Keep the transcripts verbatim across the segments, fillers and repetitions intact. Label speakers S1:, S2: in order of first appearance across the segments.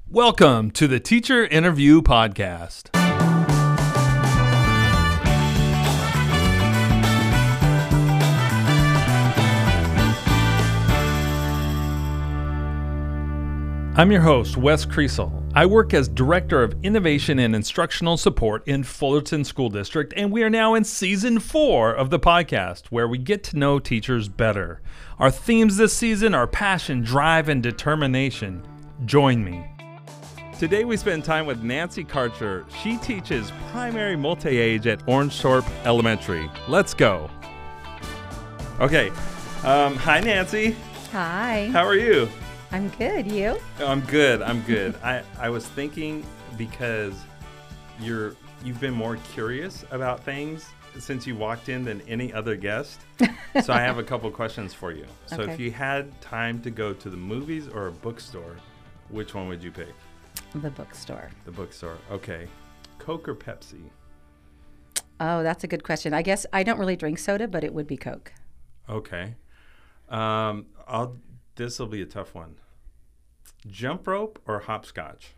S1: Welcome to the Teacher Interview Podcast. I'm your host, Wes Creasel. I work as Director of Innovation and Instructional Support in Fullerton School District, and we are now in Season four of the podcast, where we get to know teachers better. Our themes this season are passion, drive, and determination. Join me. Today we spend time with Nancy Karcher. She teaches primary multi-age at Orangethorpe Elementary. Let's go. Okay. Um, hi, Nancy.
S2: Hi.
S1: How are you?
S2: I'm good. You?
S1: I'm good. I'm good. I, I was thinking because you're you've been more curious about things since you walked in than any other guest. So I have a couple questions for you. So
S2: Okay.
S1: if you had time to go to the movies or a bookstore, which one would you pick?
S2: The bookstore.
S1: The bookstore. Okay. Coke or Pepsi?
S2: Oh, that's a good question. I guess I don't really drink soda, but it would be Coke.
S1: Okay. Um, I'll. This will be a tough one. Jump rope or hopscotch?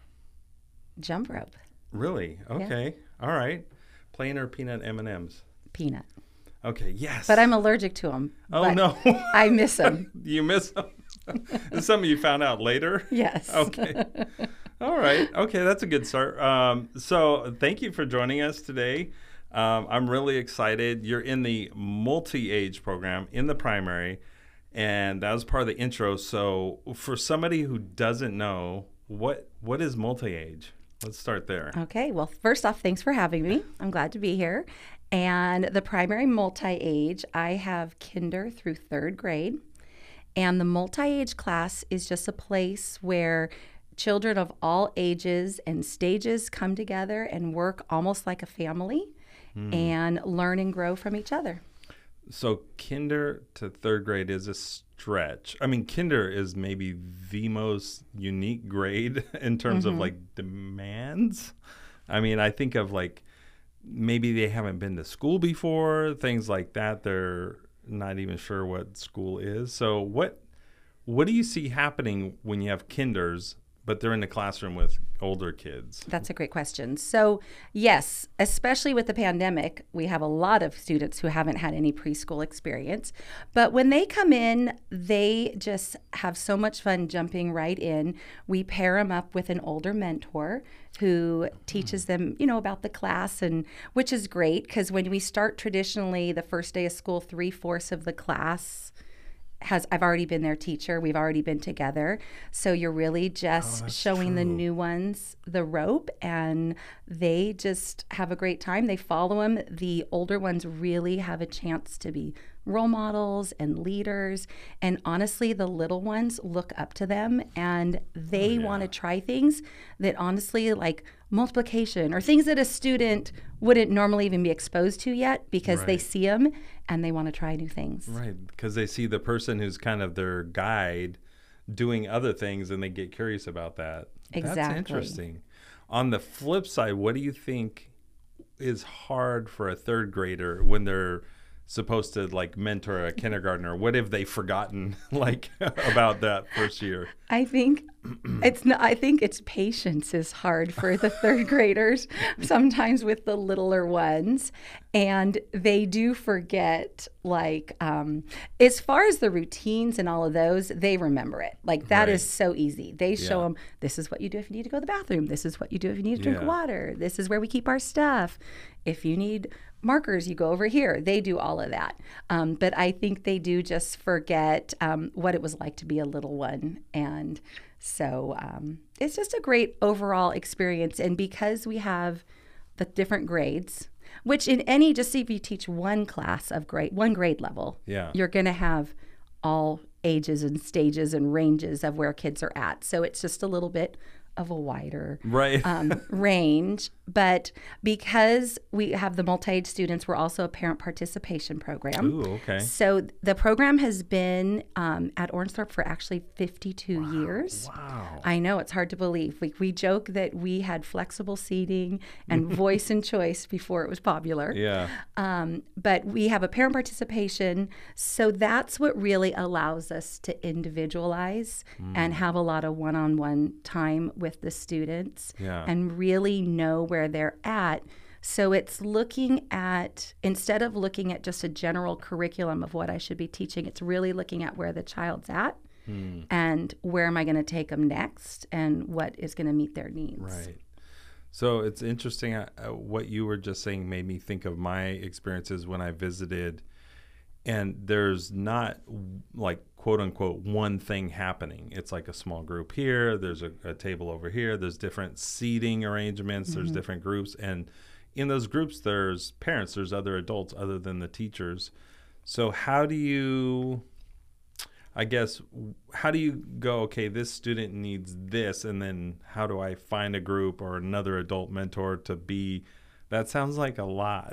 S2: Jump rope.
S1: Really? Okay. Yeah. All right. Plain or peanut M and M's?
S2: Peanut.
S1: Okay. Yes.
S2: But I'm allergic to them.
S1: Oh no.
S2: I miss them.
S1: You miss them? Is something you found out later?
S2: Yes.
S1: Okay. All right. Okay, that's a good start. Um, so thank you for joining us today. Um, I'm really excited. You're in the multi-age program in the primary, and that was part of the intro. So for somebody who doesn't know, what what is multi-age? Let's start there.
S2: Okay. Well, first off, thanks for having me. I'm glad to be here. And the primary multi-age, I have kinder through third grade. And the multi-age class is just a place where children of all ages and stages come together and work almost like a family mm. and learn and grow from each other.
S1: So kinder to third grade is a stretch. I mean, kinder is maybe the most unique grade in terms mm-hmm. of like demands. I mean, I think of like maybe they haven't been to school before, things like that. They're not even sure what school is. So what what do you see happening when you have kinders, but they're in the classroom with older kids?
S2: That's a great question. So yes, especially with the pandemic, we have a lot of students who haven't had any preschool experience. But when they come in, they just have so much fun jumping right in. We pair them up with an older mentor who teaches them, you know, about the class, and which is great because when we start traditionally the first day of school, three-fourths of the class has I've already been their teacher. We've already been together. So you're really just
S1: oh,
S2: showing
S1: true.
S2: the new ones the rope, and they just have a great time. They follow them. The older ones really have a chance to be role models and leaders. And honestly, the little ones look up to them, and they oh, yeah. want to try things that honestly, like multiplication or things that a student wouldn't normally even be exposed to yet because right. they see them and they want to try new things.
S1: Right, because they see the person who's kind of their guide doing other things and they get curious about that.
S2: Exactly.
S1: That's interesting. On the flip side, what do you think is hard for a third grader when they're supposed to like mentor a kindergartner? What have they forgotten like about that first year?
S2: I think it's not, I think it's patience is hard for the third graders sometimes with the littler ones, and they do forget like um, as far as the routines and all of those, they remember it. Like that
S1: right.
S2: is so easy. They show
S1: yeah. them
S2: this is what you do if you need to go to the bathroom. This is what you do if you need to drink
S1: yeah.
S2: water. This is where we keep our stuff. If you need markers, you go over here. They do all of that. Um, but I think they do just forget um, what it was like to be a little one. And so um, it's just a great overall experience. And because we have the different grades, which in any, just if you teach one class of grade, one grade level,
S1: yeah.
S2: you're going to have all ages and stages and ranges of where kids are at. So it's just a little bit of a wider
S1: right.
S2: um, range. But because we have the multi-age students, we're also a parent participation program.
S1: Ooh, okay.
S2: So the program has been um, at Orangethorpe for actually fifty-two
S1: wow.
S2: years.
S1: Wow.
S2: I know, it's hard to believe. We, we joke that we had flexible seating and voice and choice before it was popular.
S1: Yeah.
S2: Um, but we have a parent participation. So that's what really allows us to individualize mm. and have a lot of one-on-one time with with the students
S1: Yeah.
S2: and really know where they're at. So it's looking at, instead of looking at just a general curriculum of what I should be teaching, it's really looking at where the child's at
S1: Hmm.
S2: and where am I going to take them next and what is going to meet their needs.
S1: Right. So it's interesting. Uh, uh, what you were just saying made me think of my experiences when I visited, and there's not like quote unquote one thing happening. It's like a small group here. There's a, a table over here. There's different seating arrangements. Mm-hmm. There's different groups. And in those groups, there's parents, there's other adults other than the teachers. So how do you, I guess, how do you go, okay, this student needs this, and then how do I find a group or another adult mentor to be? That sounds like a lot.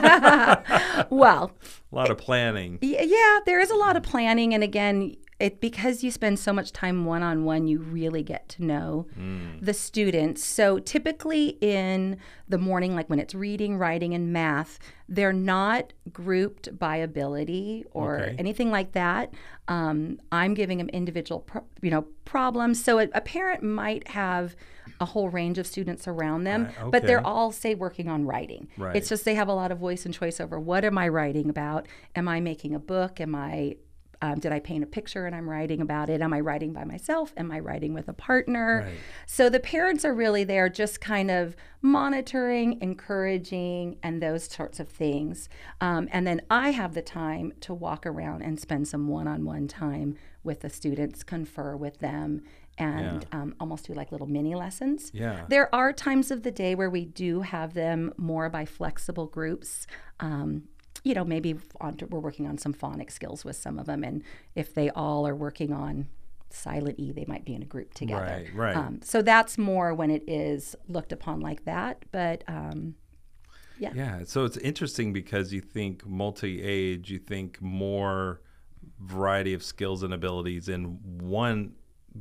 S2: Well,
S1: a lot of planning.
S2: Yeah, there is a lot of planning. And again, it because you spend so much time one-on-one, you really get to know mm. the students. So typically in the morning, like when it's reading, writing, and math, they're not grouped by ability or okay. anything like that. Um, I'm giving them individual, pro- you know, problems. So a, a parent might have a whole range of students around them, uh, okay. but they're all, say, working on writing.
S1: Right.
S2: It's just they have a lot of voice and choice over what am I writing about? Am I making a book? Am I Um, did I paint a picture and I'm writing about it? Am I writing by myself? Am I writing with a partner?
S1: Right.
S2: So the parents are really there just kind of monitoring, encouraging, and those sorts of things. Um, and then I have the time to walk around and spend some one-on-one time with the students, confer with them, and yeah. um, almost do like little mini lessons.
S1: Yeah.
S2: There are times of the day where we do have them more by flexible groups. Um, you know, maybe on, we're working on some phonics skills with some of them, and if they all are working on silent E, they might be in a group together.
S1: Right, right.
S2: Um, so that's more when it is looked upon like that, but um, yeah.
S1: Yeah, so it's interesting because you think multi-age, you think more variety of skills and abilities in one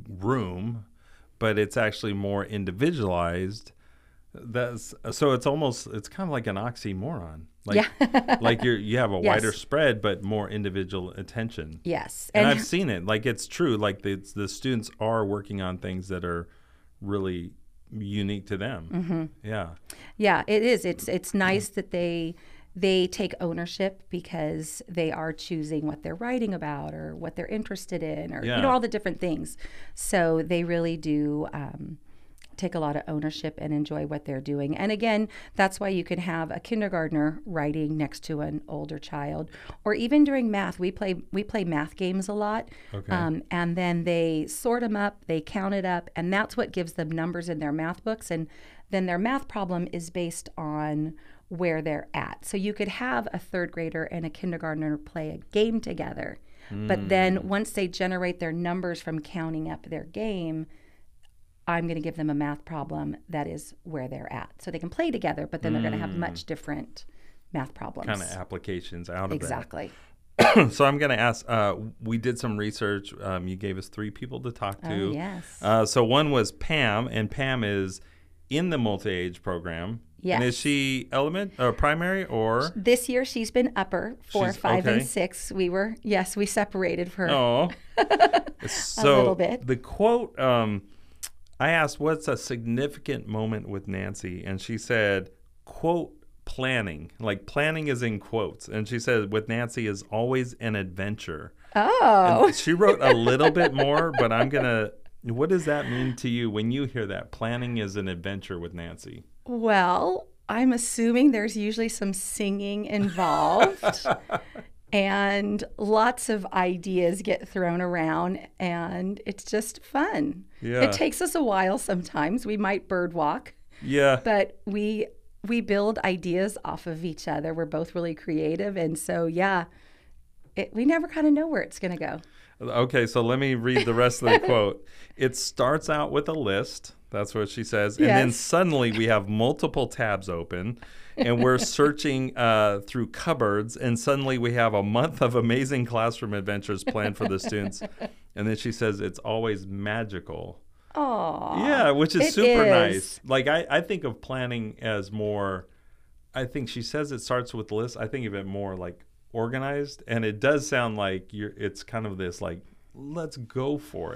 S1: room, but it's actually more individualized. That's so it's almost it's kind of like an oxymoron. Like,
S2: yeah.
S1: like you're you have a
S2: yes.
S1: wider spread but more individual attention.
S2: Yes.
S1: And,
S2: and
S1: I've seen it. Like it's true. Like the the students are working on things that are really unique to them.
S2: Mm-hmm.
S1: Yeah.
S2: Yeah, it is. It's it's nice that they they take ownership because they are choosing what they're writing about or what they're interested in or
S1: yeah.
S2: you know all the different things. So they really do um, take a lot of ownership and enjoy what they're doing. And again, that's why you can have a kindergartner writing next to an older child, or even during math, we play we play math games a lot.
S1: Okay.
S2: Um, and then they sort them up, they count it up, and that's what gives them numbers in their math books. And then their math problem is based on where they're at. So you could have a third grader and a kindergartner play a game together, mm. but then once they generate their numbers from counting up their game, I'm going to give them a math problem that is where they're at. So they can play together, but then they're going to have much different math problems.
S1: Kind of applications out of
S2: exactly.
S1: that. Exactly. So I'm going to ask, uh, we did some research. Um, you gave us three people to talk to.
S2: Oh, yes.
S1: Uh, so one was Pam, and Pam is in the multi-age program.
S2: Yes.
S1: And is she element or primary or?
S2: This year she's been upper, four,
S1: She's,
S2: five,
S1: okay.
S2: and six. We were, yes, we separated for
S1: oh.
S2: a
S1: so
S2: little bit.
S1: The quote, um, I asked, what's a significant moment with Nancy? And she said, quote, planning. Like planning is in quotes. And she said, with Nancy is always an adventure.
S2: Oh.
S1: And she wrote a little bit more, but I'm going to, what does that mean to you when you hear that? Planning is an adventure with Nancy.
S2: Well, I'm assuming there's usually some singing involved. And lots of ideas get thrown around, and it's just fun.
S1: Yeah.
S2: It takes us a while sometimes. We might bird walk.
S1: Yeah.
S2: But we we build ideas off of each other. We're both really creative, and so yeah, it, we never kind of know where it's going to go.
S1: Okay, so let me read the rest of the quote. It starts out with a list. That's what she says. And
S2: yes.
S1: then suddenly we have multiple tabs open. And we're searching uh, through cupboards, and suddenly we have a month of amazing classroom adventures planned for the students. And then she says it's always magical.
S2: Aww.
S1: Yeah, which is
S2: it
S1: super
S2: is.
S1: nice. Like, I, I think of planning as more, I think she says it starts with lists. I think of it more like organized. And it does sound like you're. it's kind of this like, let's go for it.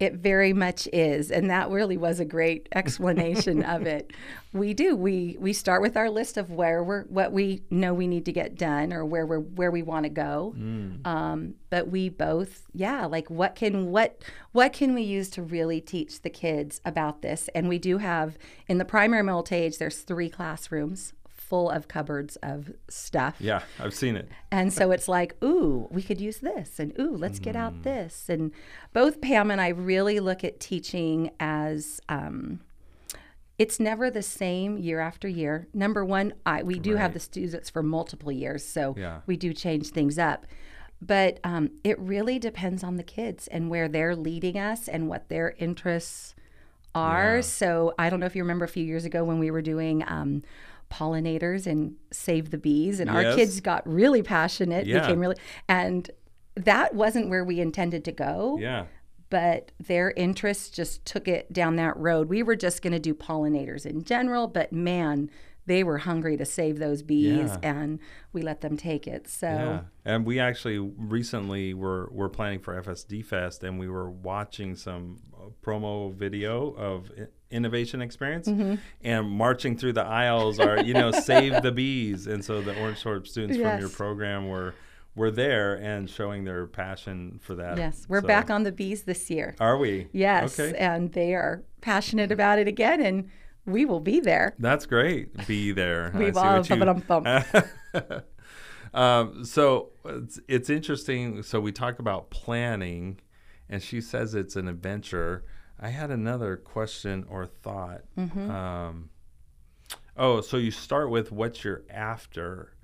S2: It very much is, and that really was a great explanation of it. We do. We we start with our list of where we're what we know we need to get done or where we're where we want to go. Mm. Um, but we both, yeah, like what can what what can we use to really teach the kids about this? And we do have in the primary multi-age, there's three classrooms full of cupboards of stuff.
S1: Yeah, I've seen it.
S2: And so it's like, ooh, we could use this, and ooh, let's get out this. And both Pam and I really look at teaching as um, it's never the same year after year. Number one, I, we do
S1: Right.
S2: have the students for multiple years, so
S1: Yeah.
S2: we do change things up. But um, it really depends on the kids and where they're leading us and what their interests are.
S1: Yeah.
S2: So I don't know if you remember a few years ago when we were doing um, pollinators and Save the Bees, and our
S1: Yes.
S2: kids got really passionate,
S1: Yeah.
S2: became really, and that wasn't where we intended to go,
S1: Yeah.
S2: but their interests just took it down that road. We were just going to do pollinators in general, but man, they were hungry to save those bees,
S1: Yeah.
S2: and we let them take it. So
S1: Yeah, and we actually recently were were planning for F S D Fest, and we were watching some uh, promo video of I- Innovation Experience,
S2: Mm-hmm.
S1: and marching through the aisles are you know Save the Bees, and so the Orange Sword students from your
S2: Yes.
S1: program were were there and showing their passion for that.
S2: yes, we're
S1: So-
S2: back on the bees this year.
S1: Are we?
S2: Yes,
S1: Okay.
S2: and they are passionate about it again, and we will be there.
S1: That's great. Be there.
S2: We
S1: I see
S2: will.
S1: what you-
S2: Bum-bum-bum.
S1: um, so it's, it's interesting. So we talk about planning, and she says it's an adventure. I had another question or thought.
S2: Mm-hmm.
S1: Um, oh, so you start with what you're after.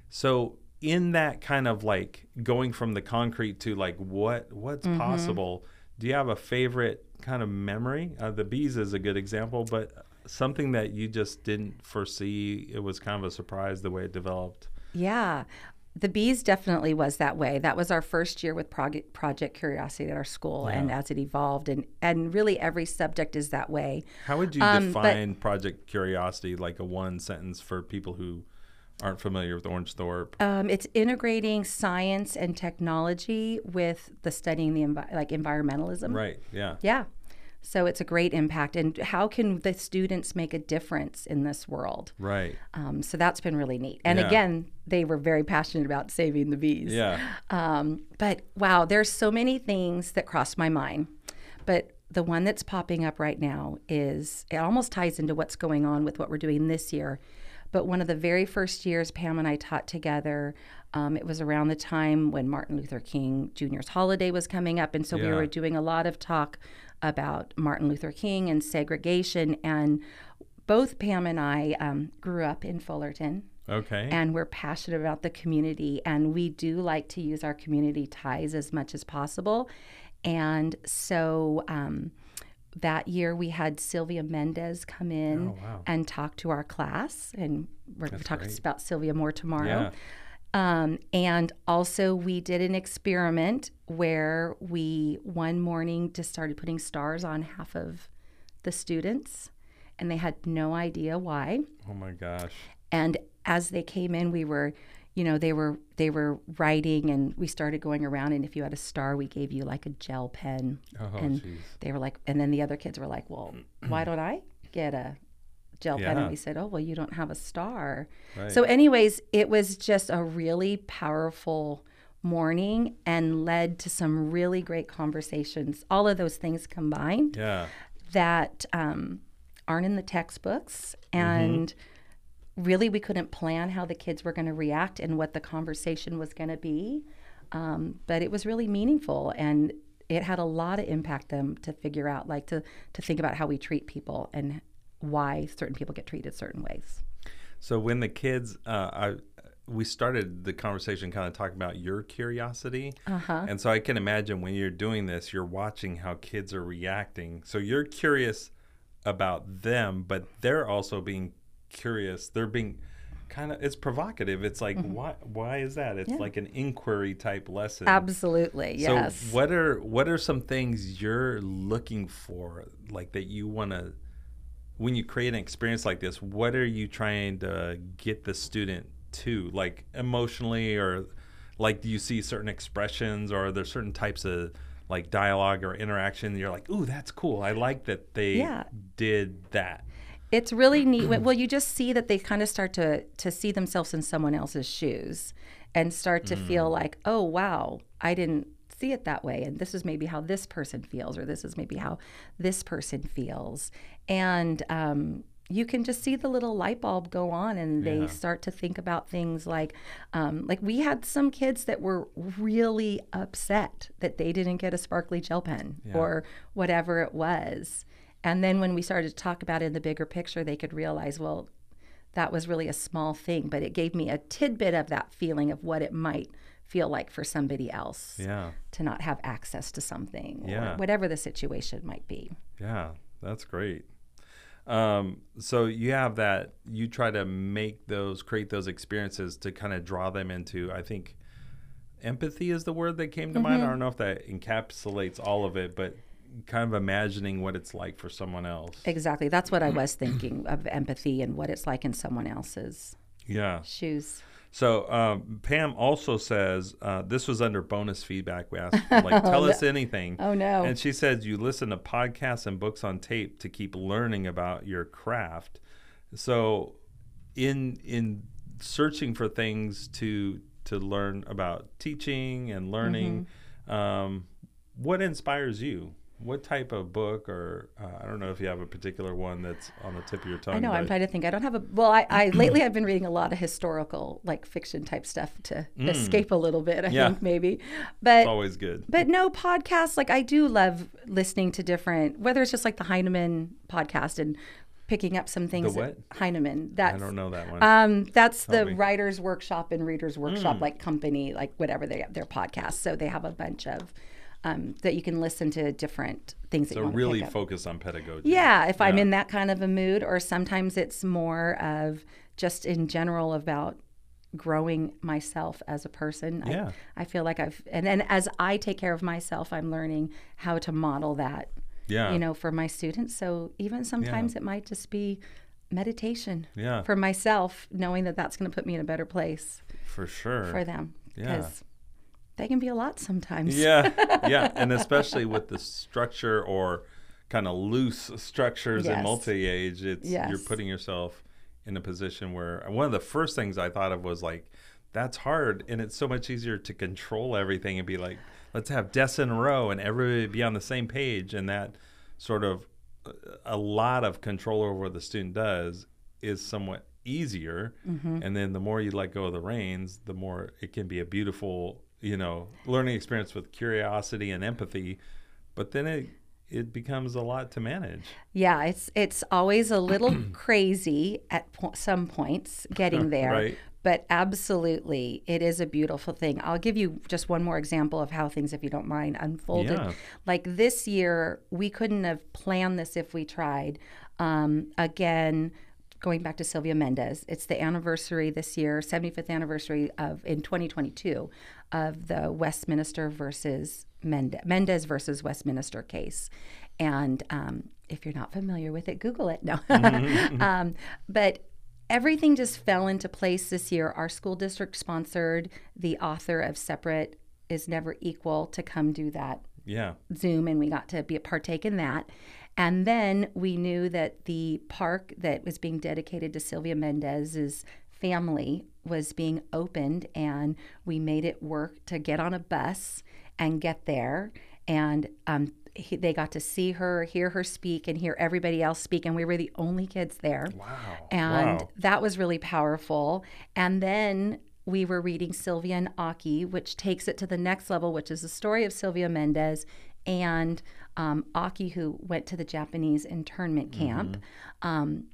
S1: So in that kind of like going from the concrete to like what what's
S2: Mm-hmm.
S1: possible, do you have a favorite kind of memory? Uh, the bees is a good example, but something that you just didn't foresee. It was kind of a surprise the way it developed.
S2: Yeah. The bees definitely was that way. That was our first year with Prog- Project Curiosity at our school,
S1: Yeah.
S2: and as it evolved, and, and really every subject is that way.
S1: How would you
S2: Um, but-
S1: define Project Curiosity, like a one sentence for people who aren't familiar with Orange Thorpe?
S2: Um, it's integrating science and technology with the studying the envi- like environmentalism.
S1: Right, yeah.
S2: Yeah. So it's a great impact. And how can the students make a difference in this world?
S1: Right,
S2: Um, so that's been really neat. And
S1: Yeah.
S2: again, they were very passionate about saving the bees.
S1: yeah.
S2: Um, but wow, there's so many things that cross my mind. But the one that's popping up right now is, it almost ties into what's going on with what we're doing this year. But one of the very first years Pam and I taught together, um, it was around the time when Martin Luther King Junior's holiday was coming up. And so we
S1: Yeah.
S2: were doing a lot of talk about Martin Luther King and segregation. And both Pam and I um, grew up in Fullerton.
S1: Okay.
S2: And we're passionate about the community, and we do like to use our community ties as much as possible. And so um, that year we had Sylvia Mendez come in
S1: Oh, wow.
S2: and talk to our class, and we're going
S1: That's
S2: to talk
S1: great.
S2: about Sylvia more tomorrow.
S1: Yeah.
S2: Um, and also we did an experiment where we one morning just started putting stars on half of the students, and they had no idea why.
S1: Oh my gosh.
S2: And as they came in, we were, you know, they were they were writing, and we started going around. And if you had a star, we gave you like a gel pen.
S1: Oh,
S2: and
S1: jeez.
S2: they were like, and then the other kids were like, well, why don't I get a gel pen?
S1: Yeah.
S2: And we said, oh, well, you don't have a star.
S1: Right.
S2: So, anyways, it was just a really powerful morning and led to some really great conversations. All of those things combined
S1: Yeah.
S2: that um, aren't in the textbooks, and really we couldn't plan how the kids were going to react and what the conversation was going to be, um, but it was really meaningful, and it had a lot of impact them to figure out, like to to think about how we treat people and why certain people get treated certain ways.
S1: So when the kids, uh, I, we started the conversation kind of talking about your curiosity.
S2: Uh-huh.
S1: And so I can imagine when you're doing this, you're watching how kids are reacting. So you're curious about them, but they're also being curious. They're being kind of, it's provocative. It's like, why why is that? It's
S2: Yeah.
S1: like an inquiry type lesson.
S2: Absolutely, yes.
S1: So what are what are some things you're looking for, like that you want to, when you create an experience like this, what are you trying to get the student to, like emotionally, or like do you see certain expressions, or are there certain types of like dialogue or interaction, you're like, ooh, that's cool. I like that they
S2: Yeah.
S1: did that.
S2: It's really neat. when- Well, you just see that they kind of start to to see themselves in someone else's shoes and start to feel like, oh, wow, I didn't see it that way. And this is maybe how this person feels, or this is maybe how this person feels. And um, you can just see the little light bulb go on, and they
S1: Yeah.
S2: start to think about things like, um, like we had some kids that were really upset that they didn't get a sparkly gel pen
S1: Yeah.
S2: or whatever it was. And then when we started to talk about it in the bigger picture, they could realize, well, that was really a small thing, but it gave me a tidbit of that feeling of what it might feel like for somebody else
S1: Yeah.
S2: to not have access to something
S1: Yeah.
S2: or whatever the situation might be.
S1: Yeah, that's great. Um, so you have that, you try to make those, create those experiences to kind of draw them into, I think, empathy is the word that came to mind. I don't know if that encapsulates all of it, but kind of imagining what it's like for someone else.
S2: Exactly. That's what I was thinking of, empathy and what it's like in someone else's
S1: Yeah.
S2: shoes.
S1: So um, Pam also says, uh, this was under bonus feedback. We asked, like, tell us anything.
S2: Oh, no.
S1: And she said, you listen to podcasts and books on tape to keep learning about your craft. So in in searching for things to to learn about teaching and learning,
S2: Mm-hmm.
S1: um, what inspires you? What type of book, or uh, I don't know if you have a particular one that's on the tip of your tongue.
S2: I know. I'm
S1: but-
S2: trying to think. I don't have a. Well, I, I lately I've been reading a lot of historical, like fiction type stuff to escape a little bit. I
S1: Yeah.
S2: think maybe, but
S1: It's always good.
S2: but no podcasts. Like I do love listening to different, whether it's just like the Heinemann podcast and picking up some things.
S1: The what?
S2: Heinemann.
S1: I
S2: That's
S1: don't know that one.
S2: um, that's
S1: Tell
S2: the
S1: me.
S2: writers workshop and readers workshop,
S1: Mm.
S2: like company, like whatever they their podcast. So they have a bunch of um, that you can listen to different things that
S1: so
S2: you want
S1: really
S2: to pick up.
S1: focus on pedagogy.
S2: Yeah, if I'm
S1: Yeah.
S2: in that kind of a mood, or sometimes it's more of just in general about growing myself as a person.
S1: Yeah.
S2: I, I feel like I've, and then as I take care of myself, I'm learning how to model that,
S1: Yeah.
S2: you know, for my students. So even sometimes it might just be meditation
S1: Yeah.
S2: for myself, knowing that that's going to put me in a better place
S1: For sure.
S2: for them.
S1: Yeah.
S2: Because they can be a lot sometimes.
S1: Yeah, yeah, and especially with the structure or kind of loose structures in
S2: Yes.
S1: multi-age, it's you're
S2: Yes.
S1: putting yourself in a position where one of the first things I thought of was like, that's hard, and it's so much easier to control everything and be like, let's have desks in a row and everybody be on the same page, and that sort of a lot of control over what the student does is somewhat easier,
S2: Mm-hmm.
S1: and then the more you let go of the reins, the more it can be a beautiful, you know, learning experience with curiosity and empathy, but then it it becomes a lot to manage.
S2: Yeah, it's it's always a little crazy at po- some points getting there,
S1: Right.
S2: but absolutely, it is a beautiful thing. I'll give you just one more example of how things, if you don't mind, unfolded.
S1: Yeah.
S2: Like this year, we couldn't have planned this if we tried. Um, again, going back to Sylvia Mendez, it's the anniversary this year, seventy-fifth anniversary of in twenty twenty-two of the Westminster versus Mendez, Mendez versus Westminster case. And um, if you're not familiar with it, Google it. No, um, but everything just fell into place this year. Our school district sponsored the author of Separate is Never Equal to come do that
S1: Yeah.
S2: Zoom, and we got to be a partake in that. And then we knew that the park that was being dedicated to Sylvia Mendez's family was being opened, and we made it work to get on a bus and get there. And um, he, they got to see her, hear her speak, and hear everybody else speak. And we were the only kids there.
S1: Wow.
S2: And
S1: wow.
S2: that was really powerful. And then we were reading Sylvia and Aki, which takes it to the next level, which is the story of Sylvia Mendez and um, Aki, who went to the Japanese internment camp, um,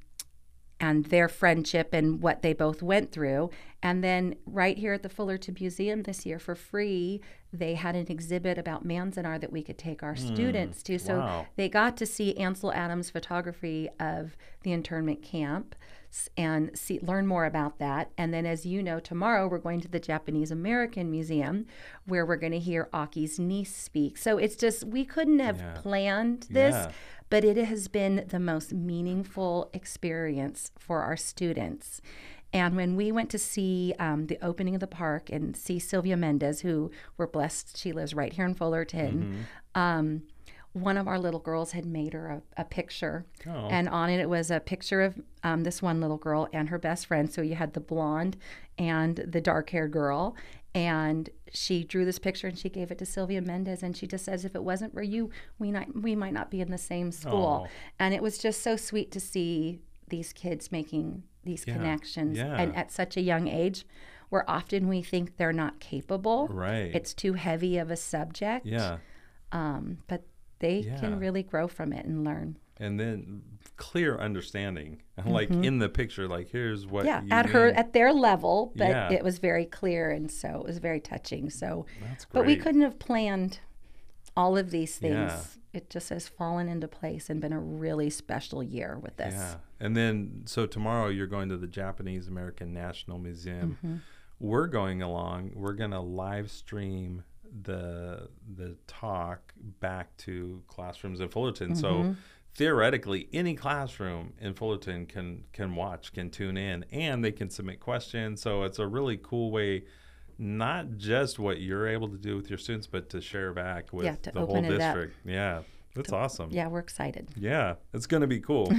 S2: and their friendship and what they both went through. And then right here at the Fullerton Museum this year for free, they had an exhibit about Manzanar that we could take our students to. So
S1: wow.
S2: they got to see Ansel Adams' photography of the internment camp s- and see learn more about that. And then, as you know, tomorrow we're going to the Japanese American Museum where we're going to hear Aki's niece speak. So it's just, we couldn't have
S1: Yeah.
S2: planned this,
S1: Yeah.
S2: but it has been the most meaningful experience for our students. And when we went to see um, the opening of the park and see Sylvia Mendez, who we're blessed, she lives right here in Fullerton, mm-hmm. um, one of our little girls had made her a, a picture. Oh. And on it, it was a picture of um, this one little girl and her best friend. So you had the blonde and the dark-haired girl. And she drew this picture and she gave it to Sylvia Mendez. And she just says, if it wasn't for you, we, not, we might not be in the same school. Oh. And it was just so sweet to see these kids making these yeah. connections. Yeah. And at such a young age, where often we think they're not capable.
S1: Right.
S2: It's too heavy of a subject.
S1: Yeah.
S2: Um, but they yeah. can really grow from it and learn.
S1: And then clear understanding, like mm-hmm. in the picture, like here's what.
S2: Yeah,
S1: you
S2: at
S1: mean.
S2: her at their level, but
S1: yeah.
S2: it was very clear, and so it was very touching. So,
S1: that's great.
S2: But we couldn't have planned all of these things.
S1: Yeah.
S2: It just has fallen into place and been a really special year with this.
S1: Yeah, and then so tomorrow you're going to the Japanese American National Museum. Mm-hmm. We're going along. We're going to live stream the the talk back to classrooms in Fullerton. Mm-hmm. So theoretically, any classroom in Fullerton can can watch, can tune in, and they can submit questions. So it's a really cool way, not just what you're able to do with your students, but to share back with
S2: yeah,
S1: the whole district.
S2: Up.
S1: Yeah, that's
S2: to,
S1: awesome.
S2: Yeah, we're excited.
S1: Yeah, it's going to be cool.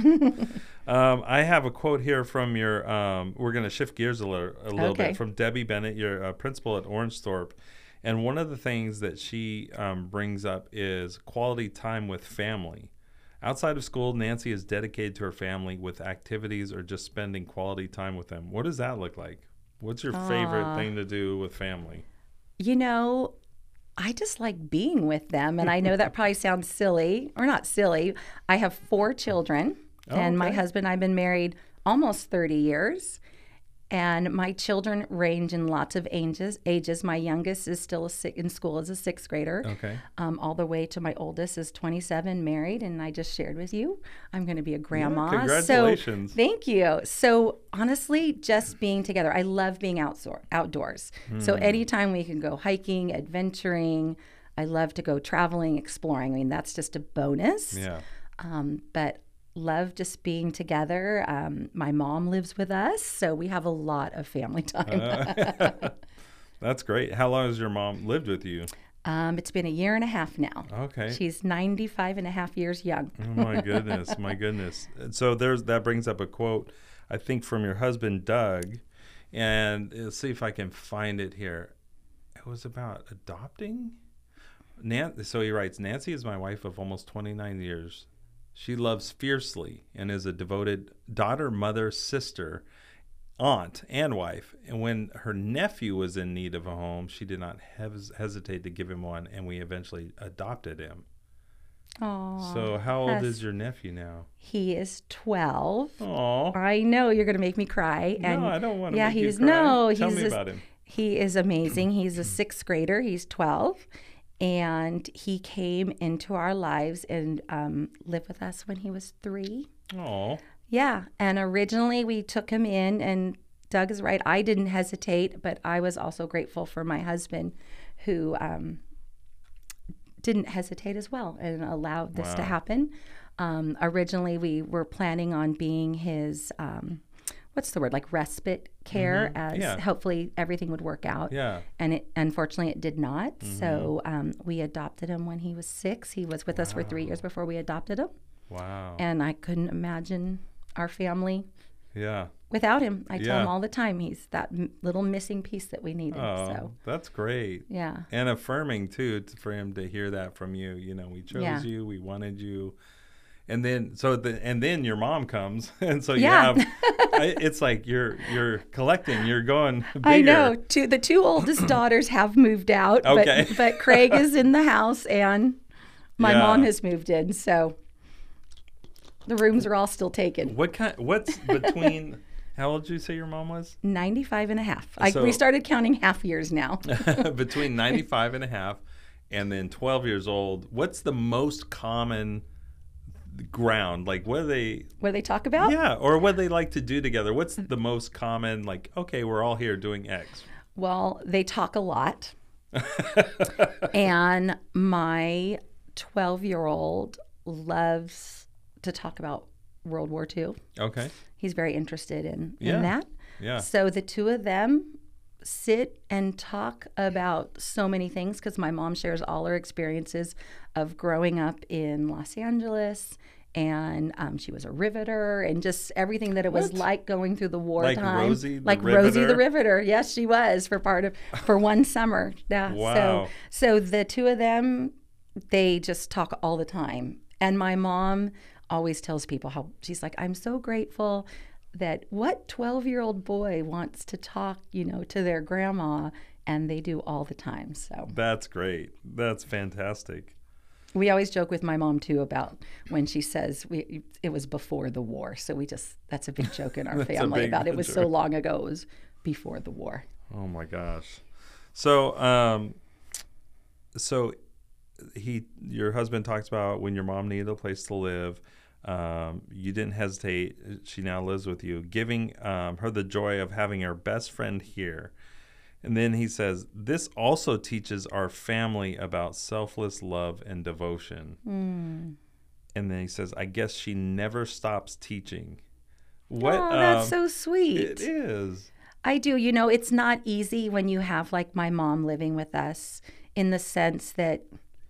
S1: um, I have a quote here from your, um, we're going to shift gears a little, a little
S2: okay.
S1: bit, from Debbie Bennett, your uh, principal at Orangethorpe. And one of the things that she um, brings up is quality time with family. Outside of school, Nancy is dedicated to her family with activities or just spending quality time with them. What does that look like? What's your favorite uh, thing to do with family?
S2: You know, I just like being with them. And I know that probably sounds silly, or not silly. I have four children, oh, and okay. my husband and I have been married almost thirty years. And my children range in lots of ages. Ages. My youngest is still a si- in school as a sixth grader.
S1: Okay.
S2: Um, all the way to my oldest is twenty-seven, married, and I just shared with you, I'm going to be a grandma.
S1: Yeah, congratulations.
S2: So, thank you. So honestly, just being together. I love being outdoor, outdoors. Mm. So anytime we can go hiking, adventuring, I love to go traveling, exploring. I mean, that's just a bonus.
S1: Yeah.
S2: Um, but love just being together. Um, my mom lives with us, so we have a lot of family time.
S1: uh, that's great. How long has your mom lived with you?
S2: Um, it's been a year and a half now.
S1: Okay.
S2: She's ninety-five and a half years young.
S1: Oh, my goodness. My goodness. So there's that brings up a quote, I think, from your husband, Doug. And let's see if I can find it here. It was about adopting. Nan- so he writes, Nancy is my wife of almost twenty-nine years. She loves fiercely and is a devoted daughter, mother, sister, aunt, and wife. And when her nephew was in need of a home, she did not hes- hesitate to give him one, and we eventually adopted him.
S2: Aww.
S1: So how old is your nephew now?
S2: He is twelve.
S1: Aww.
S2: I know you're going to make me cry. And
S1: no, I don't want to
S2: yeah,
S1: make
S2: he's,
S1: you cry.
S2: No,
S1: Tell
S2: he's
S1: me
S2: a,
S1: about him.
S2: He is amazing. He's a sixth grader. He's twelve. And he came into our lives and um, lived with us when he was three.
S1: Oh.
S2: Yeah. And originally we took him in, and Doug is right. I didn't hesitate, but I was also grateful for my husband who um, didn't hesitate as well and allowed this
S1: wow.
S2: to happen. Um, originally we were planning on being his... Um, what's the word, like respite care, mm-hmm. as
S1: yeah.
S2: hopefully everything would work out.
S1: Yeah.
S2: And it unfortunately it did not.
S1: Mm-hmm.
S2: So um, we adopted him when he was six. He was with wow. us for three years before we adopted him.
S1: Wow.
S2: And I couldn't imagine our family
S1: yeah.
S2: without him. I
S1: yeah.
S2: tell him all the time, he's that m- little missing piece that we needed.
S1: Oh,
S2: so
S1: that's great.
S2: Yeah.
S1: And affirming, too, to, for him to hear that from you. You know, we chose yeah. you, we wanted you. And then, so the, and then your mom comes, and so you
S2: yeah.
S1: have, I, it's like you're you're collecting, you're going bigger.
S2: I know. Two, the two oldest daughters have moved out,
S1: okay.
S2: but, but Craig is in the house, and my
S1: yeah.
S2: mom has moved in, so the rooms are all still taken.
S1: What kind? What's between? How old did you say your mom was?
S2: ninety-five and a half. I,
S1: So-
S2: we started counting half years now.
S1: Between ninety-five and a half and then twelve years old. What's the most common ground? Like, what do they?
S2: What do they talk about?
S1: Yeah, or what they like to do together. What's the most common? Like, okay, we're all here doing X.
S2: Well, they talk a lot. And my twelve-year-old loves to talk about World War Two.
S1: Okay.
S2: He's very interested in,
S1: Yeah.
S2: in that.
S1: Yeah.
S2: So the two of them sit and talk about so many things because my mom shares all her experiences of growing up in Los Angeles. And um, she was a riveter and just everything that it was
S1: What?
S2: like going through the wartime.
S1: Like Rosie the
S2: like
S1: Riveter?
S2: Rosie the Riveter. Yes, she was for part of, for one summer. Yeah.
S1: Wow.
S2: So, so the two of them, they just talk all the time. And my mom always tells people how she's like, I'm so grateful that what twelve-year-old boy wants to talk, you know, to their grandma, and they do all the time. So
S1: That's great. That's fantastic.
S2: we always joke with my mom too about when she says we it was before the war. So we just that's a big joke in our
S1: That's a
S2: family
S1: big
S2: about it was so
S1: joke.
S2: long ago. It was before the war.
S1: Oh my gosh. So, um, so he, your husband talks about when your mom needed a place to live. Um, you didn't hesitate. She now lives with you, giving um, her the joy of having her best friend here. And then he says, this also teaches our family about selfless love and devotion.
S2: Mm.
S1: And then he says, I guess she never stops teaching. What?
S2: Oh, that's
S1: um,
S2: so sweet.
S1: It is.
S2: I do. You know, it's not easy when you have like my mom living with us in the sense that,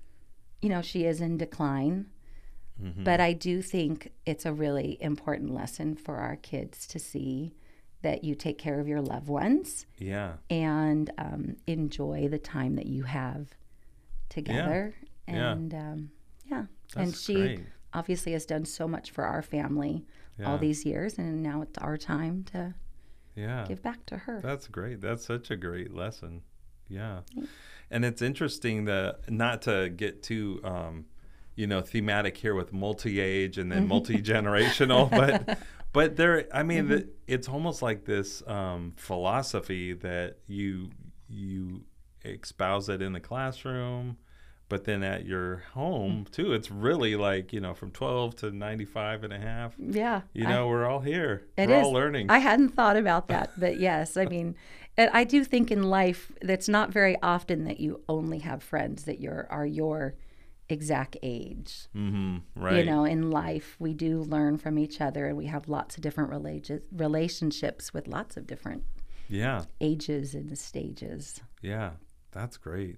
S2: you know, she is in decline.
S1: Mm-hmm.
S2: But I do think it's a really important lesson for our kids to see that you take care of your loved ones
S1: Yeah.
S2: and um, enjoy the time that you have together.
S1: Yeah.
S2: And um, yeah,
S1: That's
S2: and she
S1: great.
S2: obviously has done so much for our family
S1: Yeah.
S2: all these years, and now it's our time to
S1: Yeah.
S2: give back to her.
S1: That's great. That's such a great lesson. Yeah. And it's interesting that not to get too, um, you know, thematic here with multi-age and then multi-generational, but but there, I mean,
S2: Mm-hmm.
S1: the, it's almost like this um, philosophy that you you espouse it in the classroom, but then at your home too. It's really like, you know, from twelve to ninety-five and a half.
S2: Yeah.
S1: You
S2: I-
S1: know, we're all here.
S2: It
S1: we're
S2: is.
S1: all learning.
S2: I hadn't thought about that, but yes, I mean, and I do think in life that's not very often that you only have friends that you're are your exact age.
S1: mm-hmm. Right.
S2: You know, in life we do learn from each other, and we have lots of different relati- relationships with lots of different
S1: Yeah.
S2: ages and stages.
S1: Yeah. That's great.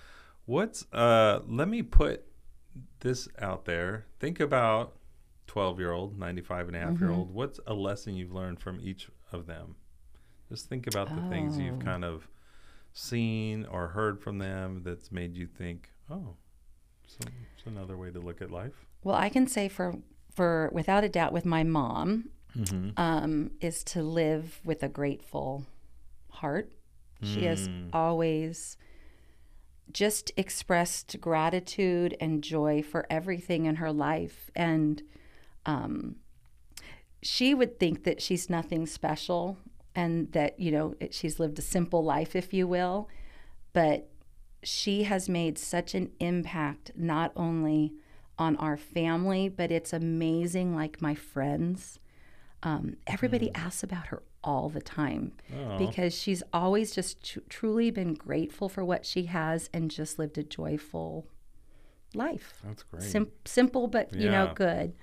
S1: What's uh let me put this out there. Think about twelve year old, ninety-five and a half year old.
S2: Mm-hmm.
S1: What's a lesson you've learned from each of them? Just think about the things you've
S2: Oh.
S1: kind of seen or heard from them that's made you think, oh, so it's another way to look at life.
S2: Well, I can say for for without a doubt with my mom
S1: Mm-hmm.
S2: um, is to live with a grateful heart. She has
S1: Mm.
S2: always just expressed gratitude and joy for everything in her life. And um, she would think that she's nothing special and that, you know, it, she's lived a simple life, if you will. But she has made such an impact, not only on our family, but it's amazing, like my friends. Um, everybody asks about her all the time
S1: Oh.
S2: because she's always just tr- truly been grateful for what she has and just lived a joyful life.
S1: That's great.
S2: Sim- simple, but you know,
S1: Yeah.
S2: good.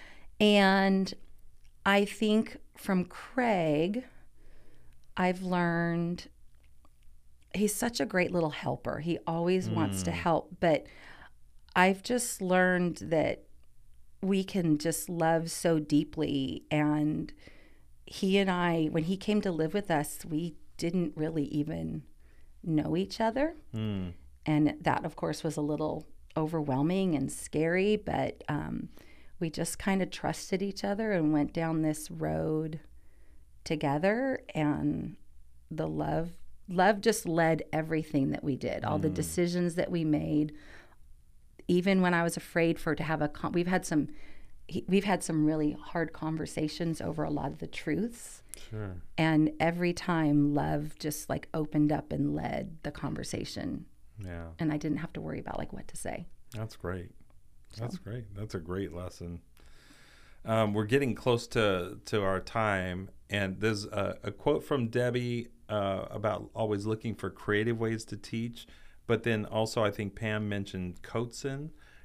S2: And I think from Craig, I've learned he's such a great little helper. He always wants to help, but I've just learned that we can just love so deeply. And he and I, when he came to live with us, we didn't really even know each other.
S1: Mm.
S2: And that, of course, was a little overwhelming and scary, but um, we just kind of trusted each other and went down this road together. And the love, love just led everything that we did, all the decisions that we made. Even when I was afraid for to have a, con- we've had some, he, we've had some really hard conversations over a lot of the truths.
S1: Sure.
S2: And every time love just like opened up and led the conversation.
S1: Yeah.
S2: And I didn't have to worry about like what to say.
S1: That's great. That's great. That's a great lesson. Um, we're getting close to, to our time, and there's a, a quote from Debbie uh, about always looking for creative ways to teach, but then also I think Pam mentioned Coatson,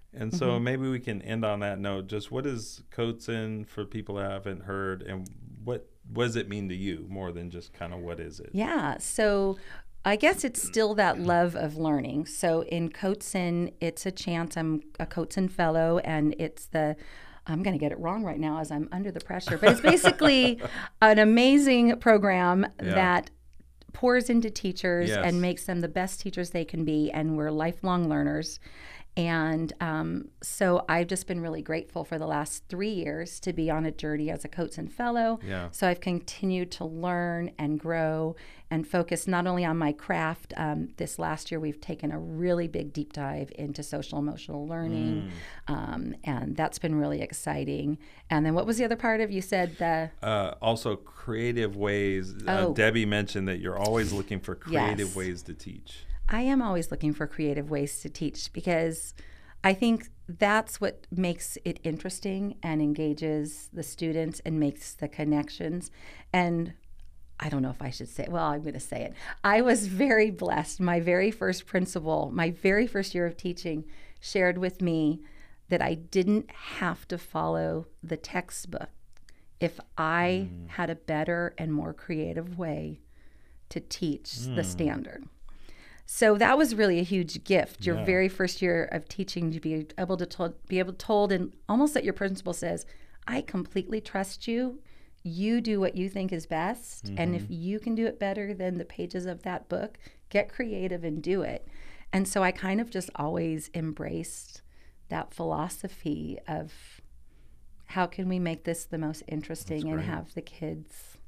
S1: And so mm-hmm. maybe we can end on that note. Just what is Coatzin for people that haven't heard, and what, what does it mean to you more than just kind of what is it?
S2: Yeah. So I guess it's still that love of learning. So in Coatzin, it's a chance. I'm a Coatzin fellow, and it's the I'm going to get it wrong right now as I'm under the pressure, but it's basically an amazing program yeah. that pours into teachers yes. and makes them the best teachers they can be, and we're lifelong learners. And um, so I've just been really grateful for the last three years to be on a journey as a Coatzin Fellow.
S1: Yeah.
S2: So I've continued to learn and grow and focus not only on my craft. Um, this last year, we've taken a really big deep dive into social emotional learning, mm. um, and that's been really exciting. And then what was the other part of you said? The
S1: uh, also creative ways.
S2: Oh.
S1: Uh, Debbie mentioned that you're always looking for creative
S2: yes.
S1: ways to teach.
S2: I am always looking for creative ways to teach, because I think that's what makes it interesting and engages the students and makes the connections. And I don't know if I should say it. Well, I'm going to say it. I was very blessed. My very first principal, my very first year of teaching, shared with me that I didn't have to follow the textbook if I mm. had a better and more creative way to teach mm. the standard. So that was really a huge gift. Your
S1: yeah. very
S2: first year of teaching, to be able to told, be able to told, and almost that your principal says, "I completely trust you. You do what you think is best, mm-hmm. and if you can do it better than the pages of that book, get creative and do it." And so I kind of just always embraced that philosophy of how can we make this the most interesting and have the kids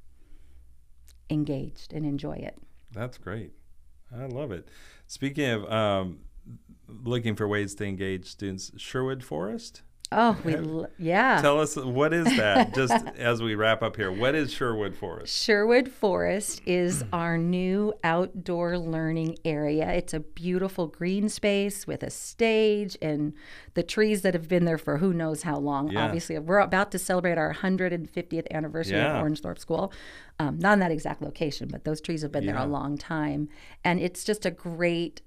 S2: engaged and enjoy it.
S1: That's great. I love it. Speaking of um, looking for ways to engage students, Sherwood Forest?
S2: Oh, we l- yeah.
S1: Tell us, what is that? Just as we wrap up here, what is Sherwood Forest?
S2: Sherwood Forest is our new outdoor learning area. It's a beautiful green space with a stage and the trees that have been there for who knows how long.
S1: Yeah.
S2: Obviously, we're about to celebrate our one hundred fiftieth anniversary
S1: yeah.
S2: of Orangethorpe School. Um, not in that exact location, but those trees have been
S1: yeah.
S2: there a long time. And it's just a great,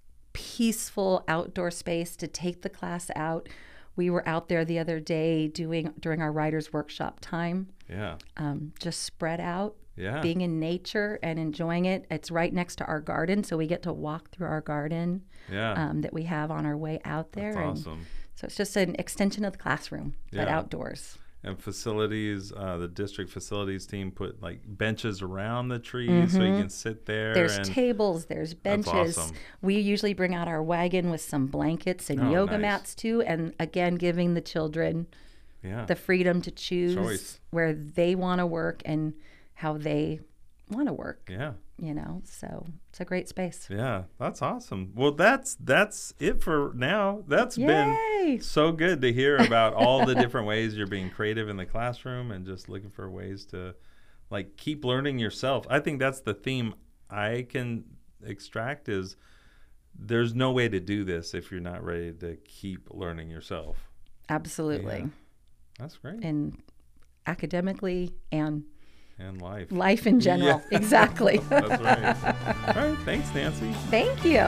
S2: peaceful outdoor space to take the class out. We were out there the other day doing during our writers' workshop time.
S1: Yeah.
S2: Um, just spread out,
S1: yeah.
S2: being in nature and enjoying it. It's right next to our garden, so we get to walk through our garden
S1: yeah.
S2: um, that we have on our way out there.
S1: That's
S2: and
S1: awesome.
S2: So it's just an extension of the classroom, but
S1: yeah.
S2: outdoors.
S1: And facilities, uh, the district facilities team put like benches around the trees
S2: mm-hmm.
S1: so you can sit there.
S2: There's
S1: and
S2: tables, there's benches.
S1: That's awesome.
S2: We usually bring out our wagon with some blankets and
S1: oh,
S2: yoga
S1: nice.
S2: mats too. And again, giving the children
S1: yeah.
S2: the freedom to choose
S1: Choice.
S2: where they want to work and how they want to work.
S1: Yeah.
S2: You know, so it's a great space.
S1: Yeah, that's awesome. Well, that's that's it for now. That's
S2: Yay.
S1: been so good to hear about all the different ways you're being creative in the classroom and just looking for ways to like keep learning yourself. I think that's the theme I can extract is there's no way to do this if you're not ready to keep learning yourself.
S2: Absolutely.
S1: Yeah. That's great.
S2: And academically and
S1: and life.
S2: Life in general.
S1: Yeah.
S2: Exactly.
S1: That's right. All right. Thanks, Nancy.
S2: Thank you.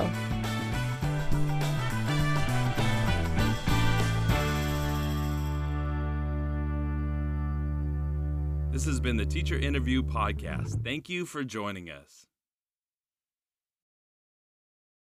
S1: This has been the Teacher Interview Podcast. Thank you for joining us.